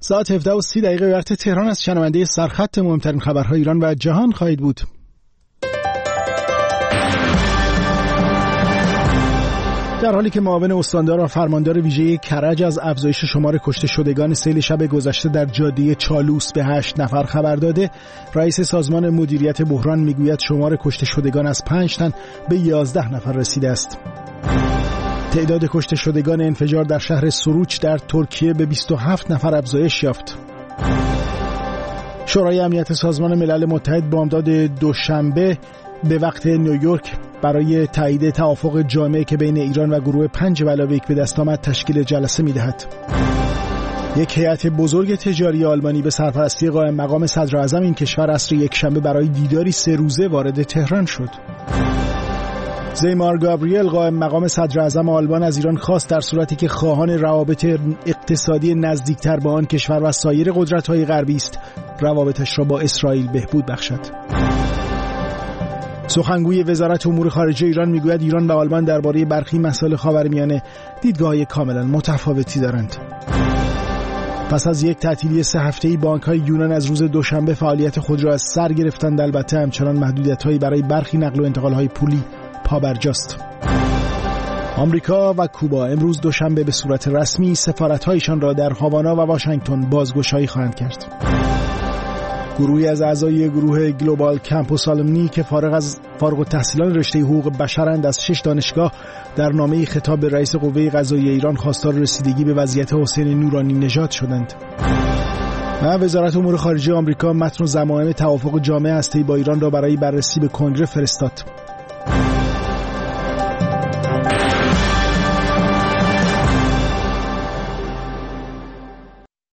ساعت 17:30 وقت تهران از شنونده سرخط مهمترین خبرهای ایران و جهان خواهید بود. در حالی که معاون استاندار و فرماندار ویژه کرج از افزایش شمار کشته شدگان سیل شب گذشته در جاده چالوس به 8 نفر خبر داده، رئیس سازمان مدیریت بحران میگوید شمار کشته شدگان از 5 تن به 11 نفر رسیده است. تعداد کشته شدگان انفجار در شهر سروچ در ترکیه به 27 نفر افزایش یافت. شورای امنیت سازمان ملل متحد بامداد دوشنبه به وقت نیویورک برای تایید توافق جامعه که بین ایران و گروه 5+1 به دست آمد تشکیل جلسه می‌دهد. یک هیئت بزرگ تجاری آلمانی به سرپرستی قائم مقام صدر اعظم این کشور عصر یکشنبه برای دیداری 3 روزه وارد تهران شد. زیمار گابریل قائم مقام صدر اعظم آلمان از ایران خواست در صورتی که خواهان روابط اقتصادی نزدیکتر با آن کشور و سایر قدرت‌های غربی است، روابطش را با اسرائیل بهبود بخشد. سخنگوی وزارت امور خارجه ایران میگوید ایران و آلمان درباره برخی مسائل خاورمیانه دیدگاه‌های کاملا متفاوتی دارند. پس از یک تعطیلی 3 هفته‌ای بانک‌های یونان از روز دوشنبه فعالیت خود را از سر گرفتند، البته همچنان محدودیت‌هایی برای برخی نقل و انتقال‌های پولی پابرجاست. آمریکا و کوبا امروز دوشنبه به صورت رسمی سفارت‌هایشان را در هاوانا و واشنگتن بازگشایی خواهند کرد. گروهی از اعضای گروه گلوبال کمپوس آلومنی که فارغ التحصیلان رشته حقوق بشرند از 6 دانشگاه در نامه‌ای خطاب به رئیس قوه قضاییه ایران خواستار رسیدگی به وضعیت حسین نورانی نژاد شدند. و وزارت امور خارجه آمریکا متن و ضمانت توافق جامع هسته‌ای با ایران را برای بررسی به کنگره فرستاد.